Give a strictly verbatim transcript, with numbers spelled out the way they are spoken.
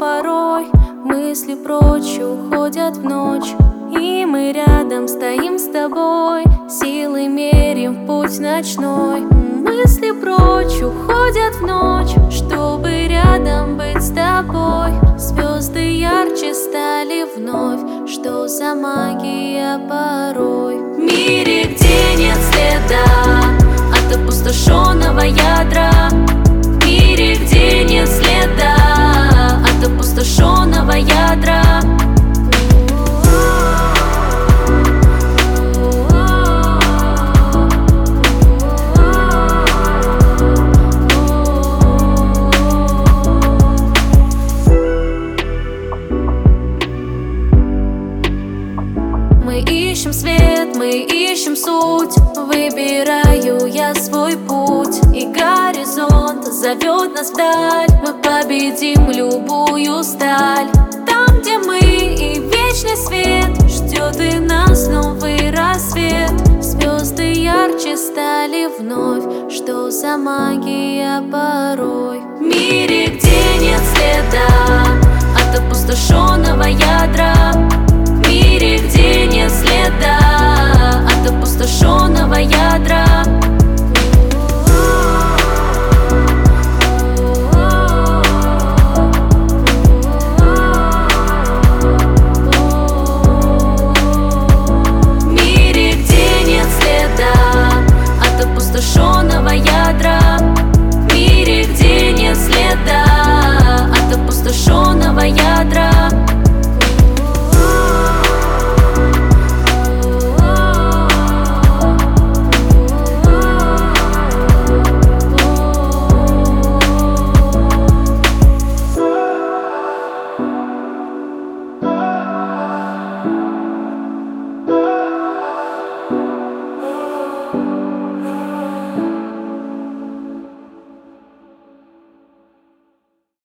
порой мысли прочь уходят в ночь, и мы рядом стоим с тобой, силой мерим в путь ночной. Мысли прочь уходят в ночь, чтобы рядом быть с тобой. Звезды ярче стали вновь, что за магия порой. В мире, где нет следа от опустошенного ядра, в мире, где нет следа от опустошенного ядра. Мы ищем свет, мы ищем суть, выбираю я свой путь, и горизонт зовет нас вдаль. Мы победим любую сталь. Там, где мы, и вечный свет ждет и нас новый рассвет. Звезды ярче стали вновь, что за магия порой. В мире, где нет следа от опустошенного ядра,